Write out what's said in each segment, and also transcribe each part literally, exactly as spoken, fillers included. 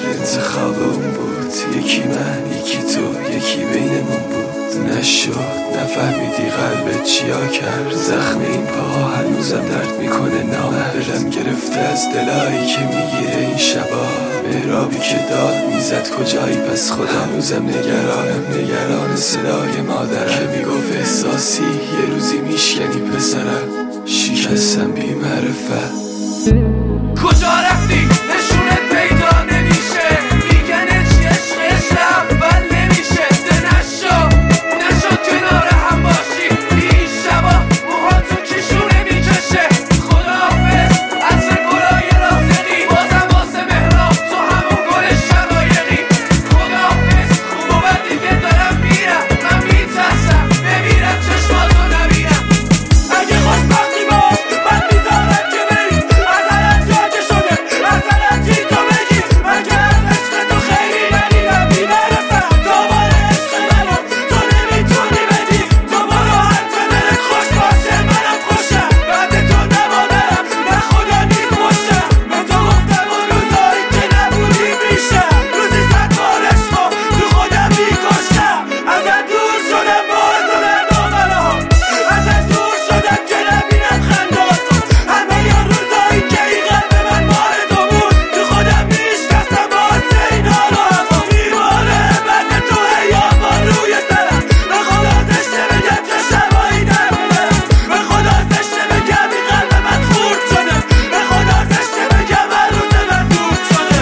انتخاب اون بود، یکی من یکی تو، یکی بینمون بود. نشد نفهمیدی قلبت چیا کرد، زخم این پاها هنوزم درد میکنه نامه. دلم گرفته از دلایی که میگیره این شبا، مهرابی که داد میزد کجایی پس خدا. هنوزم نگرانم نگران صدای مادرم که میگفت احساسی یه روزی میشکنی پسرم. شکستم بی معرفت. کجا رفتی؟ نشونت پیدا نمیشه، میگن چی عشق عشق اول نمیشه. ده نشد نشد کنار هم باشی این شبا، موهاتو کشونه میکشه. خداحافظ عطر گلای رازقی، بازم واسه مهراب تو همون گل شقایقی. خداحافظ خوب و بد دیگه دارم میرم، من میترسم بمیرم چشماتو نبینم. اگه خوشبختی باش من میذارم که بری، ازالت جاده شده ازالت جی تو بگی. من که از عشق تو خیلی ندیدم بی معرفت، دوباره عشق منو تو نمیتونی بدی. تو برو هر جا دلت خوش باشه منم خوشم، بعد تو نمادرم نه خدا نیز مشتم. به تو گفتم اون روزایی که نبودی میشم، روزی صد بار عشقو تو خودم میکشتم. ازت دور شدم با ازالت آمنها، ازت دور شدم که نبینم خنداتو. همه یا روزایی که این قلب من مال تو بود، تو خودم میشکستم واسه این حالا. دیواره بعد تو هیابان روی سرم، به خدا زشته بگم که شبایی در ببرم. به خدا زشته بگم این قلب من خورد شده، به خدا زشته بگم هر روز من دود شده.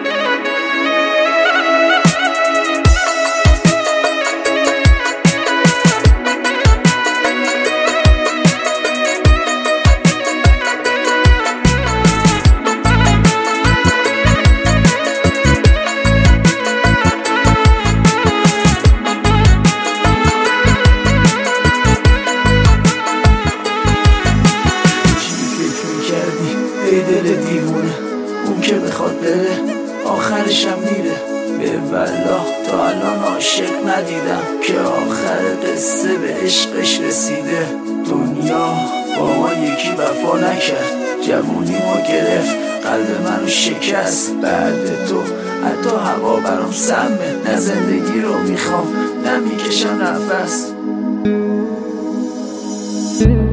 چی فکر میکردی ای دل دیوونه؟ اون که بخواد بره آخرشم میره. به والله تا الان عاشق ندیدم که آخر قصه به عشقش رسیده. دنیا با ما یکی وفا نکرد، جوونی ما گرفت قلب منو شکست. بعد تو حتی هوا برام سمه، نه زندگی رو میخوام نه میکشم نفس.